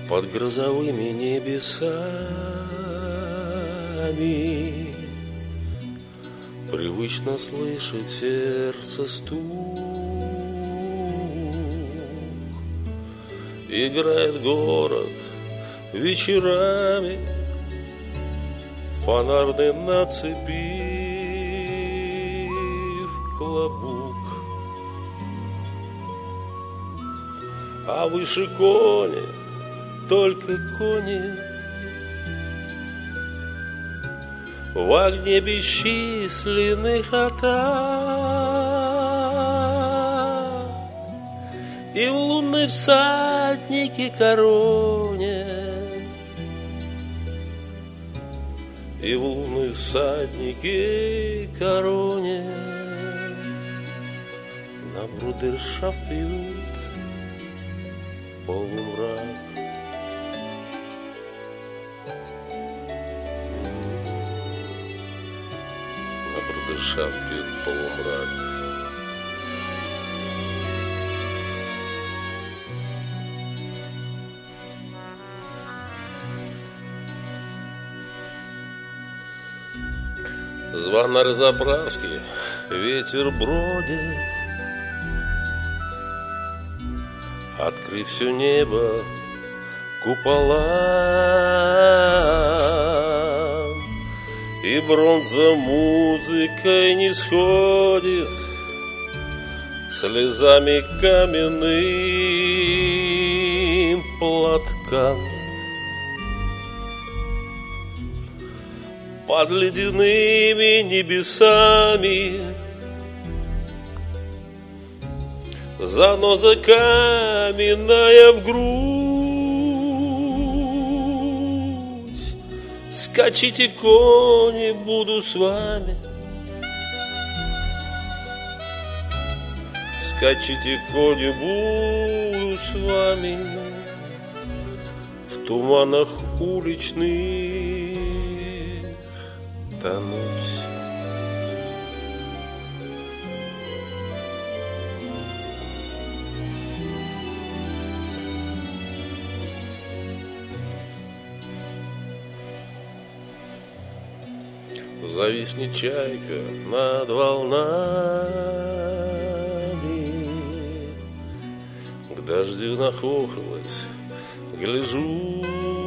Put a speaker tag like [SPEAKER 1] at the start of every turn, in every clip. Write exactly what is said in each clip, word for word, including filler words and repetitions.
[SPEAKER 1] под грозовыми небесами. Привычно слышать сердце стук. Играет город вечерами, фонарный на цепи в клобук. А выше кони, только кони, в огне бесчисленных атак. И в лунной всаднике короне, и в лунной всаднике короне на брудершафт пьют полумрак. На брудершафт пьют полумрак. Звонарь-Заправский, ветер бродит, открыв все небо куполам, и бронза музыкой не сходит слезами каменным платкам. Под ледяными небесами заноза каменная в грудь. Скачите, кони, буду с вами. Скачите, кони, буду с вами в туманах уличных тонуть. Зависнет чайка над волнами, к дождю нахохлась, гляжу.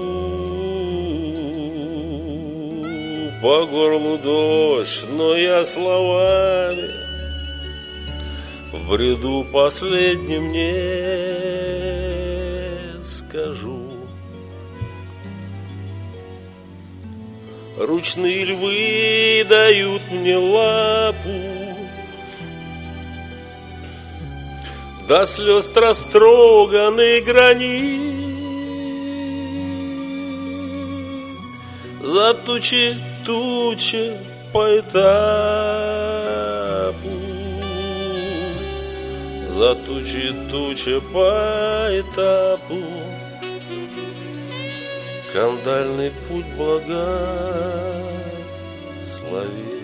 [SPEAKER 1] По горлу дождь, но я словами в бреду последнем не скажу. Ручные львы дают мне лапу, до слез растроганный гранит. За тучи тучи по этапу, за тучи тучи по этапу, кандальный путь благослови.